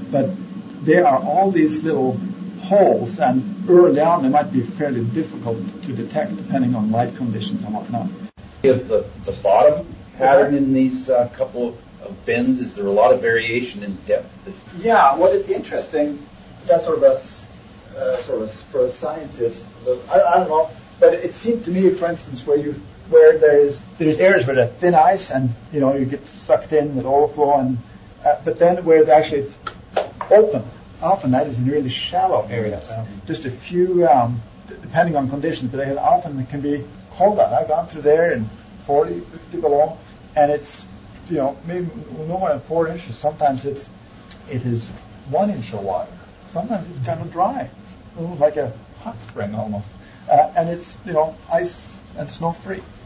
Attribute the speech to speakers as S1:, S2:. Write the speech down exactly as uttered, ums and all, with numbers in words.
S1: But there are all these little holes, and early on they might be fairly difficult to detect depending on light conditions and whatnot.
S2: The, the, the bottom pattern in these uh, couple of, of bends, is there a lot of variation in depth?
S1: Yeah, well, it's interesting. That's sort of a uh, sort of for a scientist. I, I don't know, but it seemed to me, for instance, where you where there's there's areas where there's thin ice, and you know you get sucked in with overflow, and uh, but then where actually it's open, often that is in really shallow areas. Yeah. Just a few, um, depending on conditions, but they often it can be cold out. I've gone through there in forty, fifty below, and it's you know maybe no more than four inches. Sometimes it's it is one inch of water. Sometimes it's kind of dry, like a hot spring almost, uh, and it's you know ice and snow free.